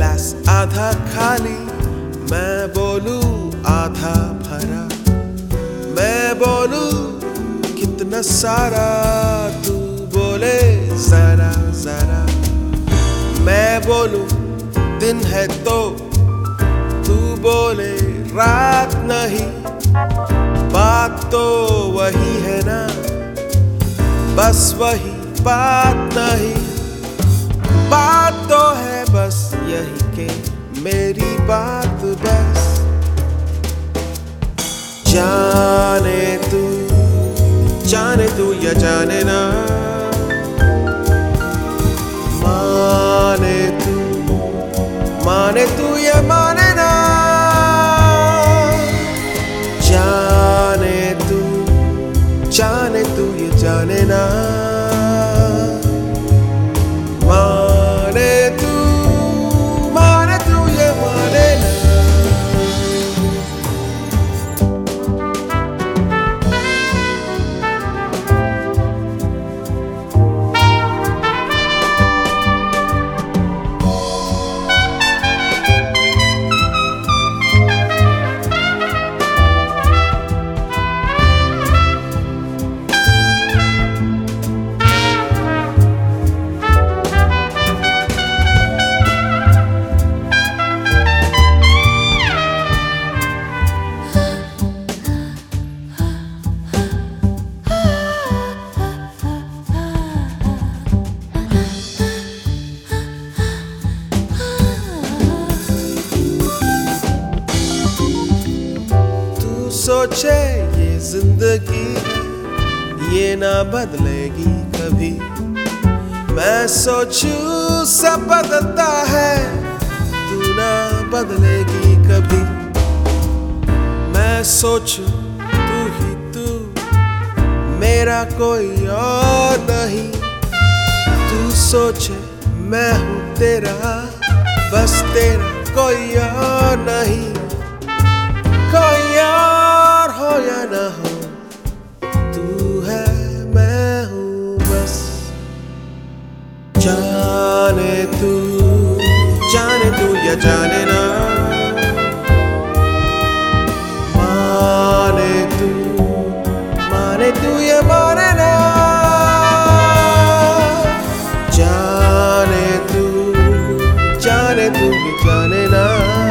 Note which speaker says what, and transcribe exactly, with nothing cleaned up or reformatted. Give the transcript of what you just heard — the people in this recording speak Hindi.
Speaker 1: गिलास आधा खाली, मैं बोलूं आधा भरा। मैं बोलूं कितना सारा, तू बोले जरा जरा। मैं बोलूं दिन है तो तू बोले रात नहीं। बात तो वही है ना, बस वही बात नहीं। बात तो है बस यही के मेरी बात बस। जाने तू जाने तू या जाने ना, माने तू माने तू या माने ना। जाने तू जाने तू ये जाने ना, माने तू माने तू ये माने ना। सोचे ये जिंदगी ये ना बदलेगी कभी। मैं सोचूं सब बदलता है, तू ना बदलेगी कभी। मैं सोचूं तू ही तू, मेरा कोई और नहीं। तू सोचे मैं हूँ तेरा, बस तेरा कोई और नहीं। कोई और हो या ना हो, तू है मैं हूँ बस। जाने तू जाने तू या जाने ना, माने तू माने तू या माने ना। जाने तू जाने तू या जाने ना।